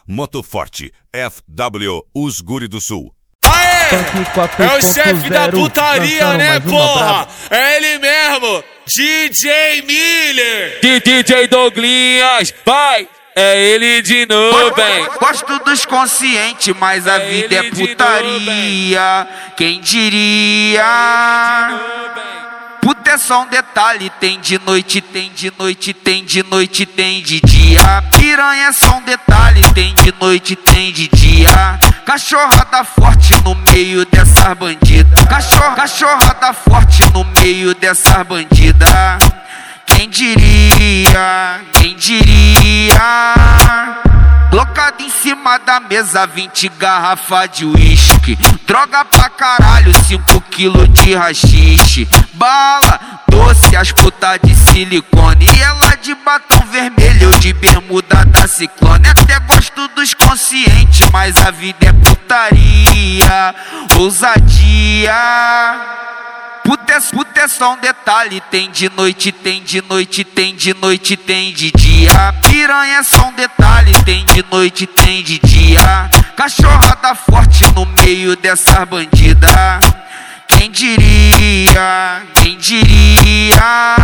Motoforte, FW, os Guri do Sul. É o chefe da putaria, né, porra? É ele mesmo, DJ Miller. DJ Douglinhas, vai! É ele de novo, hein? Gosto dos conscientes, mas a vida é putaria. Quem diria? Puta é só um detalhe, tem de noite, tem de noite, tem de noite, tem de dia. Piranha é só um detalhe, tem de noite, tem de dia. Cachorrada forte no meio dessas bandidas. Cachorrada forte no meio dessas bandidas. Quem diria? Quem diria? Colocado em cima da mesa 20 garrafa de uísque. Droga pra caralho, 5 quilos de rachixe. Bala, doce, as putas de silicone. E ela de batom vermelho, eu de bermuda da Ciclone. Até gosto dos conscientes, mas a vida é putaria. Ousadia. Puta é só um detalhe, tem de noite, tem de noite, tem de noite, tem de dia. Piranha é só um detalhe, tem de noite, tem de dia. Cachorrada forte no meio dessas bandidas. Quem diria? Quem diria?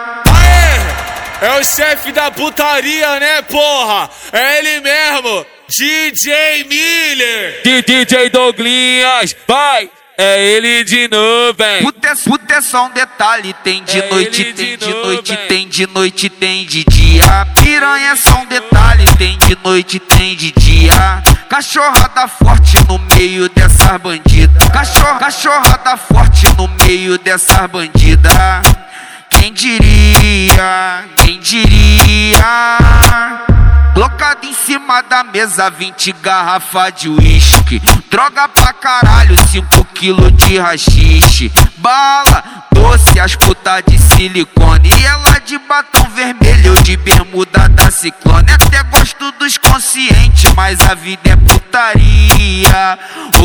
É o chefe da putaria, né, porra? É ele mesmo, DJ Miller. DJ Douglinhas, vai! É ele de novo, hein? Puta é só um detalhe, tem de noite, tem de noite, tem de noite, tem de dia. Piranha é só um detalhe, tem de noite, tem de dia. Cachorrada forte no meio dessas bandidas. Cachorrada forte no meio dessas bandidas. Quem diria? Quem diria? Colocado em cima da mesa 20 garrafa de uísque. Droga pra caralho, 5 quilos de rachixe. Bala, doce, as putas de silicone. E ela de batom vermelho, eu de bermuda da Ciclone. Até gosto dos conscientes, mas a vida é putaria.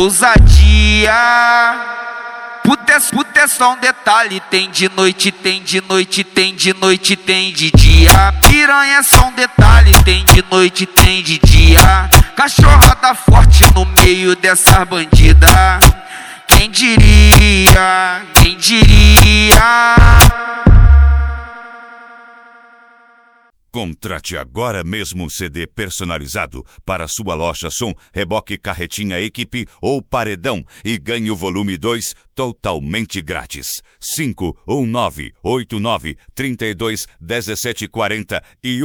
Ousadia. Puta é só um detalhe, tem de noite, tem de noite, tem de noite, tem de dia. Piranha é só um detalhe, tem de noite, tem de dia. Cachorrada forte no meio dessas bandidas. Quem diria? Quem diria? Contrate agora mesmo um CD personalizado para sua loja som, reboque, carretinha, equipe ou paredão e ganhe o volume 2 totalmente grátis. 51989321740 e